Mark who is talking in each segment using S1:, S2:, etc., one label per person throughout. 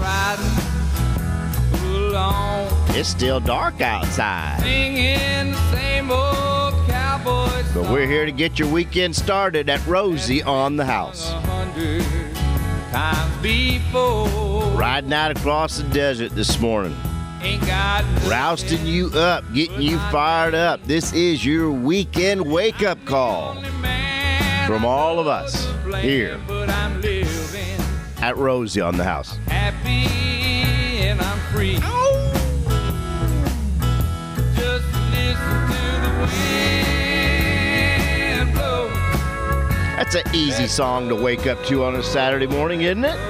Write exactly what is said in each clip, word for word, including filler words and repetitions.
S1: It's still dark outside. Singing the same old cowboy song. But we're here to get your weekend started at Rosie on the House. Riding out across the desert this morning. Rousting you up, getting you fired up. This is your weekend wake-up call from all of us here at Rosie on the House. Happy and I'm free. Just listen to the wind blow. That's an easy song to wake up to on a Saturday morning, isn't it?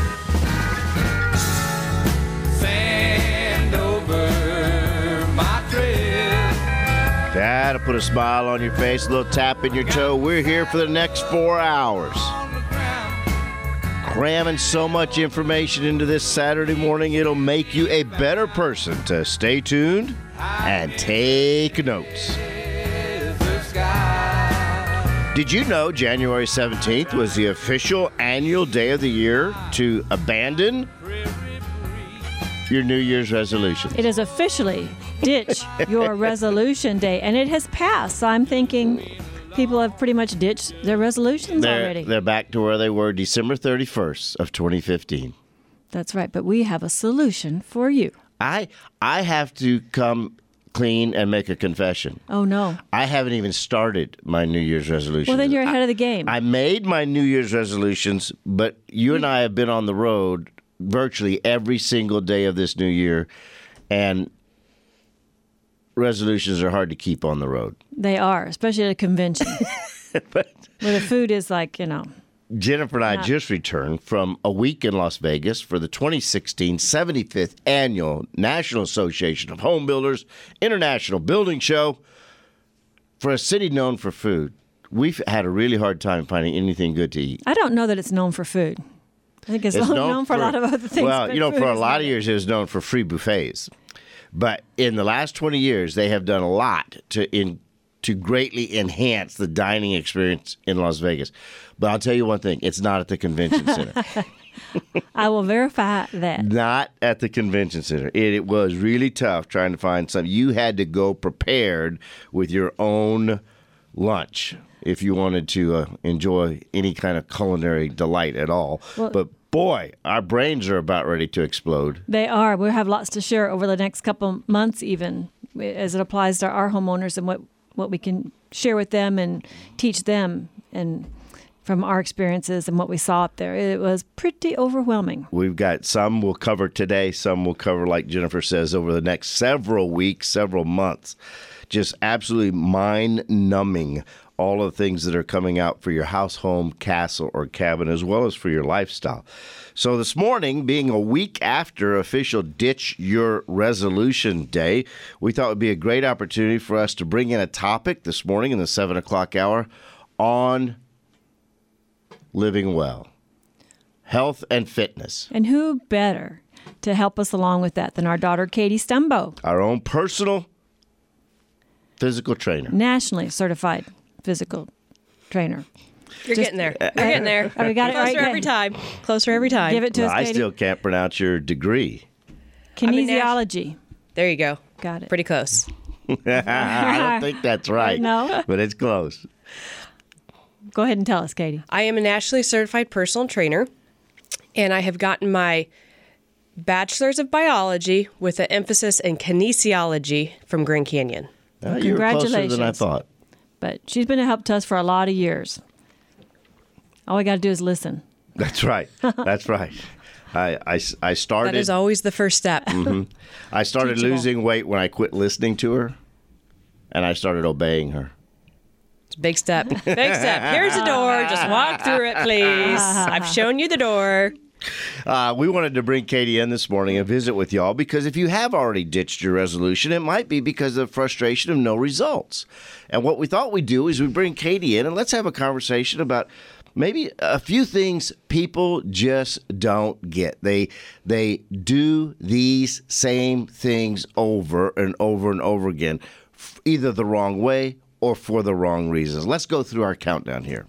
S1: Sand over my trail. That'll put a smile on your face, a little tap in your toe. We're here for the next four hours. Cramming so much information into this Saturday morning, it'll make you a better person. To stay tuned and take notes. Did you know January seventeenth was the official annual day of the year to abandon your New Year's resolution?
S2: It is officially ditch your resolution day, and it has passed. So I'm thinking people have pretty much ditched their resolutions
S1: they're,
S2: already.
S1: They're back to where they were December thirty-first of twenty fifteen.
S2: That's right, but we have a solution for you.
S1: I I have to come clean and make a confession.
S2: Oh, no.
S1: I haven't even started my New Year's resolution.
S2: Well, then you're ahead
S1: I,
S2: of the game.
S1: I made my New Year's resolutions, but you and I have been on the road virtually every single day of this new year, and resolutions are hard to keep on the road.
S2: They are, especially at a convention.
S1: But
S2: where the food is like, you know.
S1: Jennifer and I
S2: not.
S1: just returned from a week in Las Vegas for the twenty sixteen seventy-fifth Annual National Association of Home Builders International Building Show. For a city known for food, we've had a really hard time finding anything good to eat.
S2: I don't know that it's known for food. I think it's,
S1: It's
S2: known,
S1: known
S2: known for,
S1: for-
S2: a lot of other things.
S1: Well,
S2: but
S1: you know,
S2: food
S1: for a
S2: is
S1: lot
S2: not
S1: of
S2: it.
S1: years, it was known for free buffets. But in the last twenty years, they have done a lot to in to greatly enhance the dining experience in Las Vegas. But I'll tell you one thing, it's not at the convention center.
S2: I will verify that.
S1: Not at the convention center. It, it was really tough trying to find something. You had to go prepared with your own lunch if you wanted to uh, enjoy any kind of culinary delight at all.
S2: Well,
S1: but boy, our brains are about ready to explode.
S2: They are. We'll have lots to share over the next couple months even as it applies to our homeowners and what, what we can share with them and teach them and from our experiences and what we saw up there. It was pretty overwhelming.
S1: We've got some we'll cover today, some we'll cover, like Jennifer says, over the next several weeks, several months. Just absolutely mind-numbing, all of the things that are coming out for your house, home, castle, or cabin, as well as for your lifestyle. So this morning, being a week after official Ditch Your Resolution Day, we thought it would be a great opportunity for us to bring in a topic this morning in the seven o'clock hour on living well, health and fitness.
S2: And who better to help us along with that than our daughter, Katie Stumbo,
S1: Our own personal physical trainer.
S2: nationally certified physical trainer.
S3: You're
S2: Just-
S3: getting there. You're getting there.
S2: Oh, we got it
S3: Closer
S2: right.
S3: every time. Closer every time.
S2: Give it to
S1: Well,
S2: us,
S1: I
S2: Katie.
S1: still can't pronounce your degree.
S2: Kinesiology.
S3: There you go.
S2: Got it.
S3: Pretty close.
S1: I don't think that's right.
S2: No.
S1: But it's close.
S2: Go ahead and tell us, Katie.
S3: I am a nationally certified personal trainer, and I have gotten my bachelor's of biology with an emphasis in kinesiology from Grand Canyon.
S1: Uh, you were closer than I
S2: congratulations.
S1: thought.
S2: But she's been a help to us for a lot of years. All we got to do is listen.
S1: That's right. That's right. I, I, I started
S3: That is always the first step.
S1: I started
S2: teachable.
S1: losing weight when I quit listening to her, and I started obeying her.
S3: It's a big step. Big step. Here's the door. Just walk through it, please. I've shown you the door.
S1: Uh, we wanted to bring Katie in this morning and visit with y'all because if you have already ditched your resolution, it might be because of frustration of no results. And what we thought we'd do is we bring Katie in and let's have a conversation about maybe a few things people just don't get. They they do these same things over and over and over again, f- either the wrong way or for the wrong reasons. Let's go through our countdown here.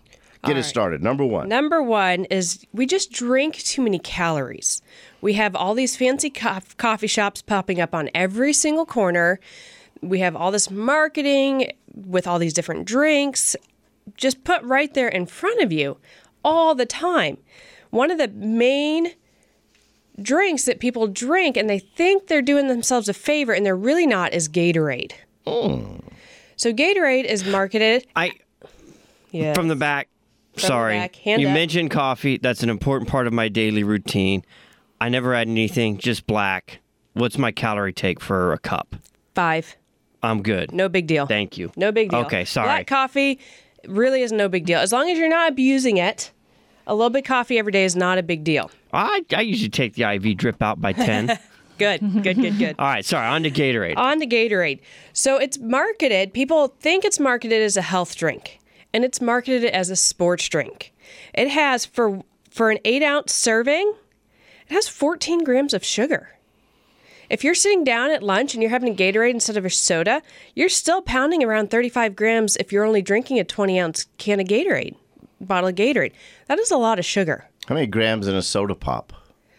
S1: Get
S3: All
S1: it
S3: right.
S1: started. Number one.
S3: Number one is we just drink too many calories. We have all these fancy co- coffee shops popping up on every single corner. We have all this marketing with all these different drinks just put right there in front of you all the time. One of the main drinks that people drink and they think they're doing themselves a favor and they're really not is Gatorade.
S1: Mm.
S3: So Gatorade is marketed.
S4: I
S3: Yeah.
S4: from the back.
S3: the
S4: Sorry,
S3: back, hand
S4: you
S3: up.
S4: mentioned coffee. That's an important part of my daily routine. I never add anything, just black. What's my calorie take for a cup?
S3: Five.
S4: I'm good.
S3: No big deal.
S4: Thank you.
S3: No big deal.
S4: Okay, sorry.
S3: Black coffee really is no big deal. As long as you're not abusing it, a little bit of coffee every day is not a big deal.
S4: I, I usually take the I V drip out by ten.
S3: Good, good, good, good.
S4: All right, sorry, on to Gatorade.
S3: On to Gatorade. So it's marketed, people think it's marketed as a health drink, and it's marketed as a sports drink. It has, for for an eight ounce serving, it has fourteen grams of sugar. If you're sitting down at lunch and you're having a Gatorade instead of a soda, you're still pounding around thirty-five grams if you're only drinking a twenty ounce can of Gatorade, bottle of Gatorade. That is a lot of sugar.
S1: How many grams in a soda pop?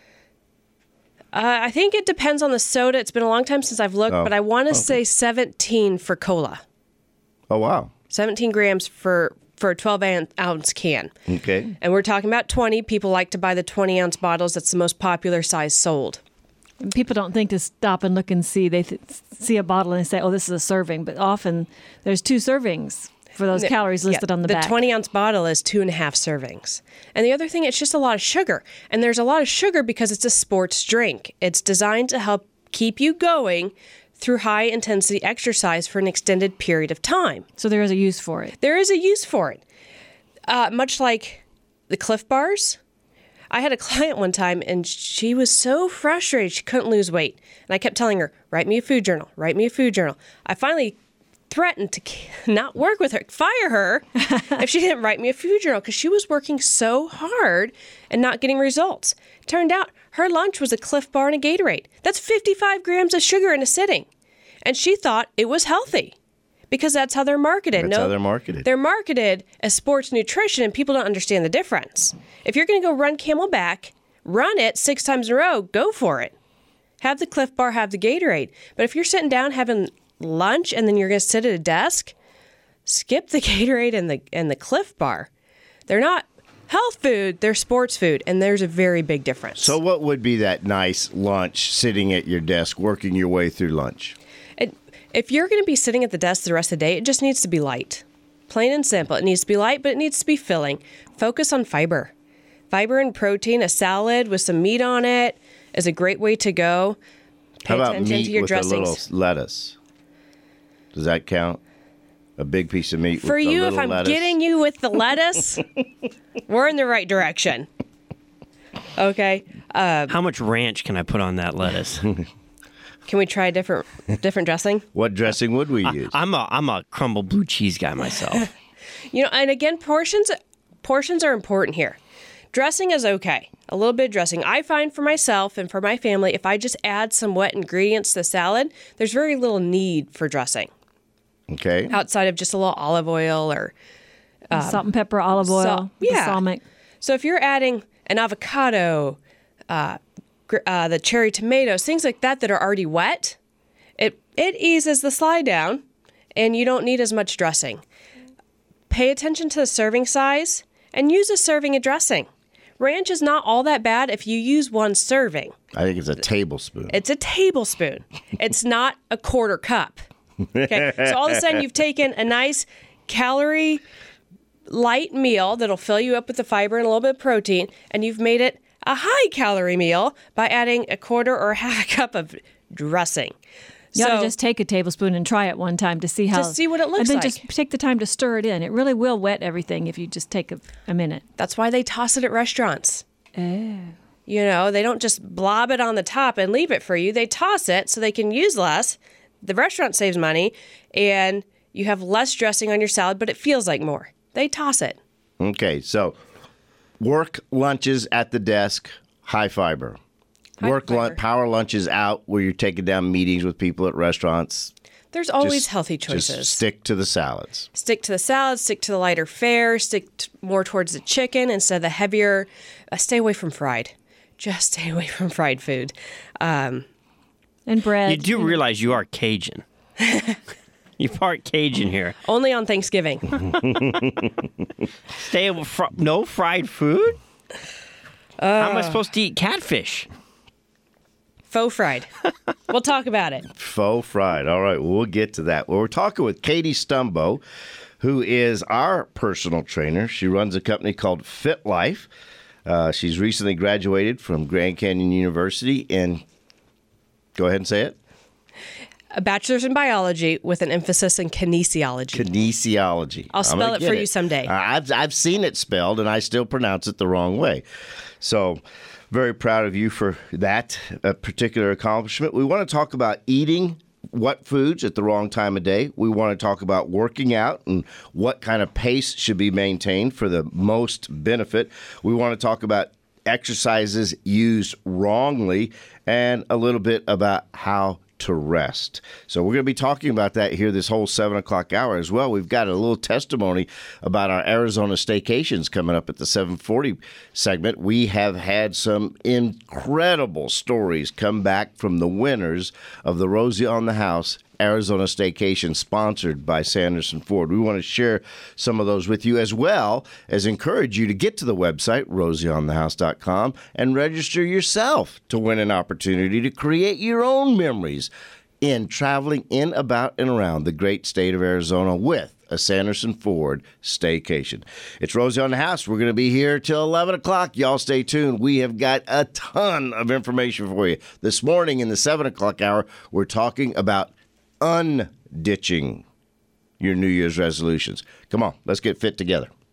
S3: Uh, I think it depends on the soda. It's been a long time since I've looked,
S1: Oh,
S3: but I want to
S1: okay.
S3: say seventeen for cola.
S1: Oh, wow.
S3: seventeen grams for, for a twelve ounce can.
S1: Okay.
S3: And we're talking about twenty. People like to buy the twenty ounce bottles. That's the most popular size sold.
S2: And people don't think to stop and look and see. They th- see a bottle and they say, "Oh, this is a serving," but often there's two servings for those
S3: The-
S2: calories listed
S3: yeah,
S2: on the,
S3: the
S2: back.
S3: twenty ounce bottle is two and a half servings. And the other thing, it's just a lot of sugar. And there's a lot of sugar because it's a sports drink. It's designed to help keep you going through high intensity exercise for an extended period of time.
S2: So there is a use for it.
S3: There is a use for it. Uh, much like the Cliff Bars. I had a client one time and she was so frustrated she couldn't lose weight. And I kept telling her, write me a food journal, write me a food journal. I finally threatened to not work with her, fire her if she didn't write me a food journal because she was working so hard and not getting results. Turned out her lunch was a Cliff Bar and a Gatorade. That's fifty-five grams of sugar in a sitting. And she thought it was healthy because that's how they're marketed.
S1: That's how they're marketed.
S3: They're marketed as sports nutrition and people don't understand the difference. If you're going to go run Camelback, run it six times in a row, go for it. Have the Cliff Bar, have the Gatorade. But if you're sitting down having lunch and then you're going to sit at a desk, skip the Gatorade and the and the Cliff Bar. They're not health food, they're sports food, and there's a very big difference.
S1: So what would be that nice lunch sitting at your desk, working your way through lunch?
S3: It, if you're going to be sitting at the desk the rest of the day, it just needs to be light. Plain and simple. It needs to be light, but it needs to be filling. Focus on fiber. Fiber and protein, a salad with some meat on it is a great way to go. Pay
S1: How about
S3: attention
S1: meat
S3: to your
S1: with
S3: dressings.
S1: a little lettuce? Does that count? A big piece of meat
S3: For
S1: with a
S3: you,
S1: little
S3: if I'm
S1: lettuce?
S3: getting you with the lettuce, we're in the right direction. Okay. Uh,
S4: How much ranch can I put on that lettuce?
S3: can we try a different different dressing?
S1: What dressing would we use?
S4: I'm a I'm a crumble blue cheese guy myself.
S3: You know, and again, portions portions are important here. Dressing is okay. A little bit of dressing. I find for myself and for my family, if I just add some wet ingredients to the salad, there's very little need for dressing
S1: Okay.
S3: outside of just a little olive oil or
S2: Salt and pepper, olive oil,
S3: salt- yeah.
S2: balsamic.
S3: so if you're adding an avocado, uh, gr- uh, the cherry tomatoes, things like that that are already wet, it it eases the slide down, and you don't need as much dressing. Pay attention to the serving size and use a serving of dressing. Ranch is not all that bad if you use one serving.
S1: I think it's a tablespoon.
S3: It's a tablespoon. It's not a quarter cup. Okay, so all of a sudden you've taken a nice calorie light meal that'll fill you up with the fiber and a little bit of protein, and you've made it a high calorie meal by adding a quarter or half a cup of dressing.
S2: You ought
S3: So-
S2: to just take a tablespoon and try it one time to see how.
S3: see what it looks
S2: And then
S3: like.
S2: just take the time to stir it in. It really will wet everything if you just take a, a minute.
S3: That's why they toss it at restaurants.
S2: Oh.
S3: You know, they don't just blob it on the top and leave it for you. They toss it so they can use less. The restaurant saves money, and you have less dressing on your salad, but it feels like more. They toss it.
S1: Okay, so work lunches at the desk, high fiber.
S3: High
S1: work
S3: fiber.
S1: lunch, power lunches out where you're taking down meetings with people at restaurants.
S3: There's always
S1: Just-
S3: healthy choices.
S1: Just stick to the salads.
S3: Stick to the salad, stick to the lighter fare, stick t- more towards the chicken instead of the heavier. Uh, stay away from fried. Just stay away from fried food. Um,
S2: And bread.
S4: You do realize you are Cajun. You part Cajun here.
S3: only on Thanksgiving.
S4: Stay away from no fried food. How am I supposed to eat catfish?
S3: Faux fried. We'll talk about it.
S1: Faux fried. All right, well, we'll get to that. Well, we're talking with Katie Stumbo, who is our personal trainer. She runs a company called Fit Life. Uh, she's recently graduated from Grand Canyon University in, go ahead and say it,
S3: A bachelor's in biology with an emphasis in kinesiology.
S1: kinesiology.
S3: I'll
S1: I'm
S3: spell
S1: gonna
S3: it
S1: get
S3: for you someday.
S1: Uh, I've, I've seen it spelled, and I still pronounce it the wrong way. So very proud of you for that uh, particular accomplishment. We want to talk about eating what foods at the wrong time of day. We want to talk about working out and what kind of pace should be maintained for the most benefit. We want to talk about exercises used wrongly and a little bit about how to rest. So we're going to be talking about that here this whole seven o'clock hour as well. We've got a little testimony about our Arizona staycations coming up at the seven forty segment. We have had some incredible stories come back from the winners of the Rosie on the House Arizona Staycation, sponsored by Sanderson Ford. We want to share some of those with you, as well as encourage you to get to the website, rosie on the house dot com, and register yourself to win an opportunity to create your own memories in traveling in, about, and around the great state of Arizona with a Sanderson Ford staycation. It's Rosie on the House. We're going to be here till eleven o'clock. Y'all stay tuned. We have got a ton of information for you. This morning in the seven o'clock hour, we're talking about unditching your New Year's resolutions. Come on, let's get fit together.